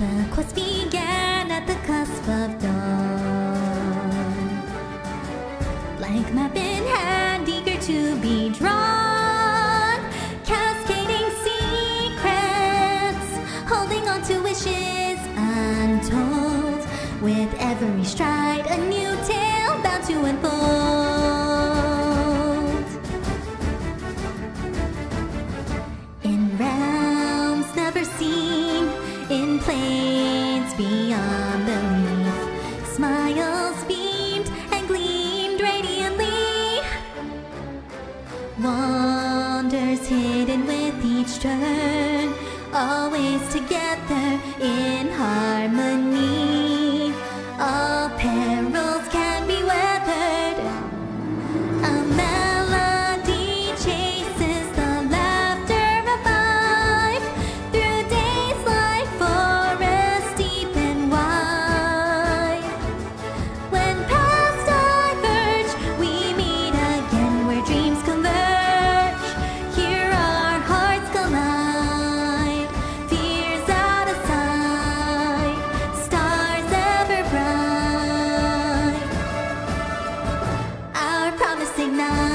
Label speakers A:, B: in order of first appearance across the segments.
A: The quest began at the cusp of dawn. Blank map in hand, eager to be drawn. Cascading secrets, holding on to wishes untold. With every stride, a new tale bound to unfold. In realms never seen, in plains beyond belief, smiles beamed and gleamed radiantly. Wonders hidden with each turn, always together in harmony. All perils can be weathered. A melody chases the laughter revive through days like forests deep and wide. When paths diverge, we meet again where dreams converge. Here our hearts collide, fears out of sight, stars ever bright. Our promise ignites.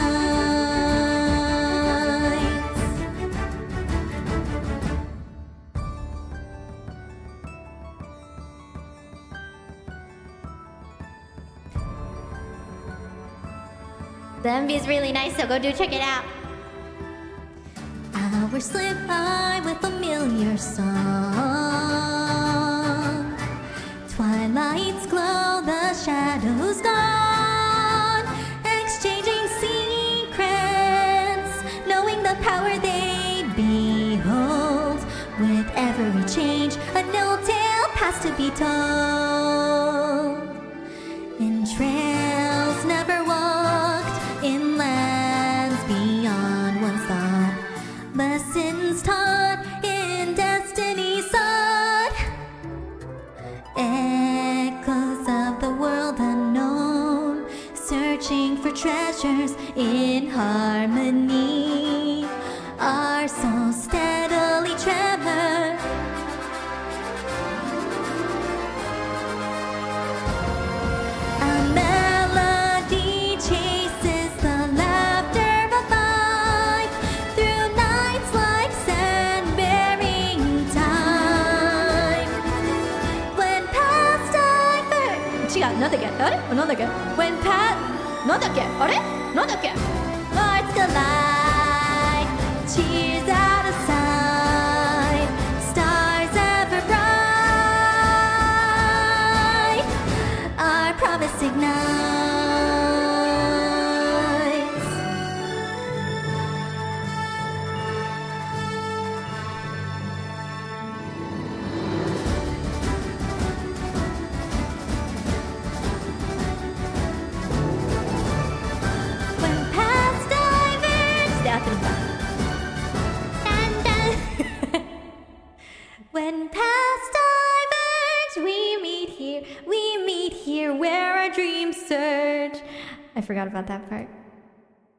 B: The MV is really nice, so go do check it out.
A: Hours slip by with familiar song. Twilights glow, the shadows gone. Exchanging secrets, knowing the power they behold. With every change, a new tale past to be told. In trails never walked, in lands beyond one's thought. Lessons taught in destiny sought. Echoes of the world unknown, searching for treasures in harmony. Our souls steadily tremor. A melody chases the laughter revive through nights like sand-bearing time. When paths diverge. 違う、なんだっけ？あれ？なんだっけ？ When paths なんだっけ？あれ？なんだっけ？ Hearts collide, cheers out of sight, stars ever bright. Our promise ignites. When paths diverge. で合ってるか。Dun, dun. When paths diverge, we meet here where our dreams surge. I forgot about that part.